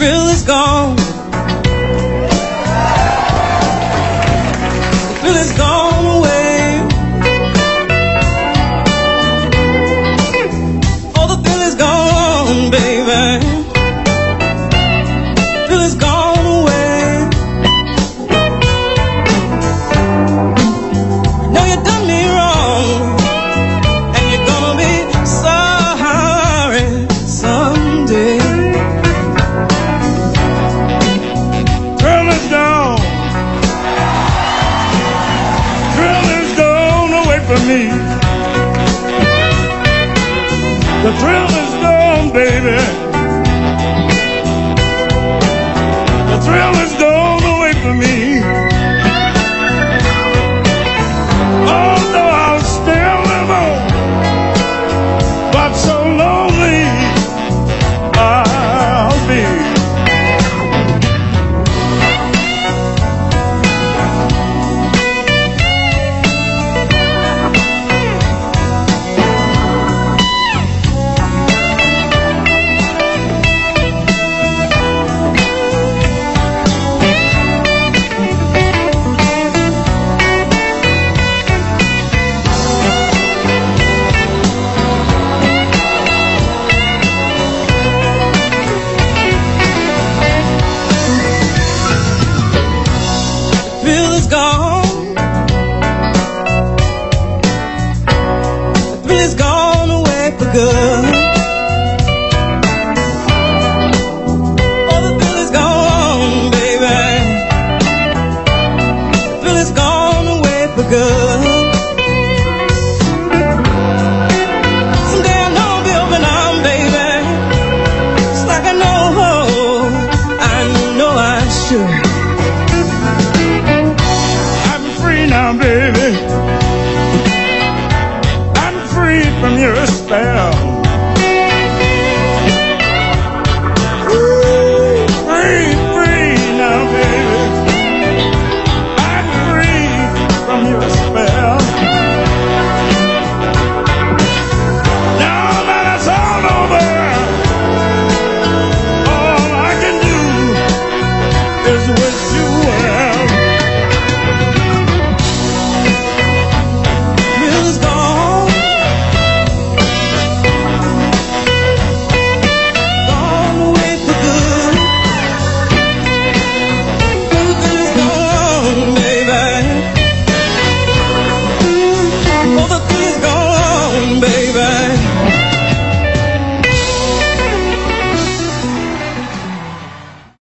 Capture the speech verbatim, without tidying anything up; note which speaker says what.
Speaker 1: thrill is gone. The thrill is gone away. Oh, the thrill is gone, baby. The thrill is gone away. No, you done me wrong, and you're gonna be sorry someday.
Speaker 2: Thrill is gone. Thrill is gone away from me. The thrill is gone, baby.